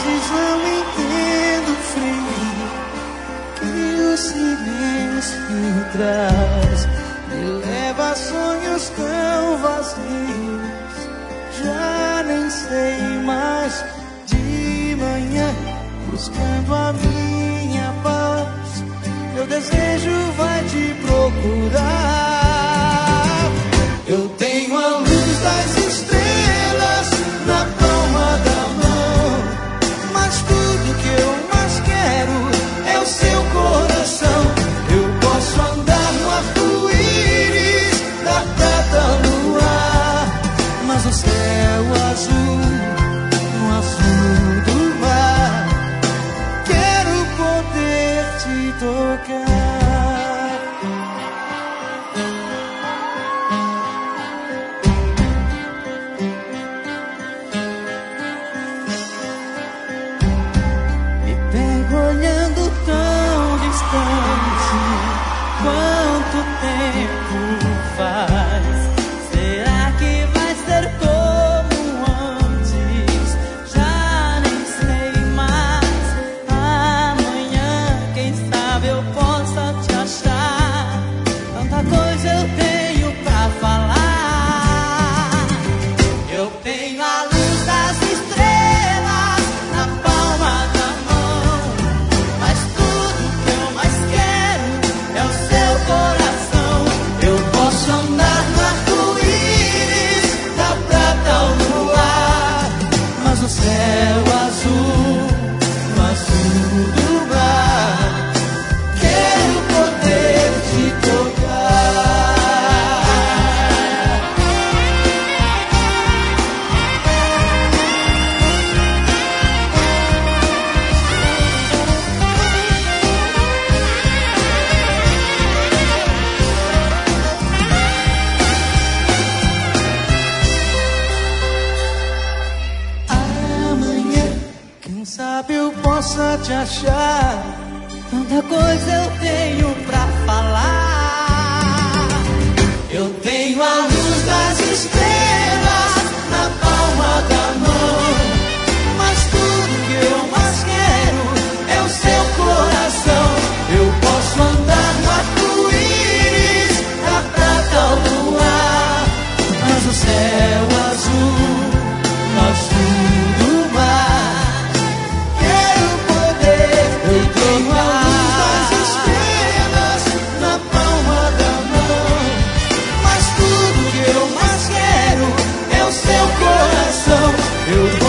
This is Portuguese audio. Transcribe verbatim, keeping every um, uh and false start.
vezes não entendo o frio que o silêncio traz, me leva a sonhos tão vazios. Já nem sei mais. De manhã, buscando a minha paz, meu desejo vai te procurar. Eu tenho a luz das estrelas na palma da mão, mas tudo que eu mais quero é o seu coração. Eu posso andar no arco-íris da prata ao luar, mas o céu azul, no azul do mar, quero poder te tocar. Olhando tão distante, quanto tempo faz? Será que vai ser como antes? Já nem sei mais. Amanhã, quem sabe eu possa te achar. Tanta coisa eu tenho pra falar. Eu tenho a luz das estrelas na palma da mão, mas tudo que eu mais quero é o seu coração. Eu posso andar no arco-íris da prata ao luar, mas o céu azul, no azul do mar, quero poder te tocar. Amanhã, quem sabe eu possa te achar. Tanta coisa eu tenho pra falar. Eu tenho a luz das estrelas na palma da mão, mas tudo que eu mais quero é o seu coração. Eu posso andar no arco-íris da prata ao luar, mas o céu azul, no azul do mar, quero poder te tocar. A luz das estrelas na palma da mão, mas tudo que eu mais quero é o seu coração. Eu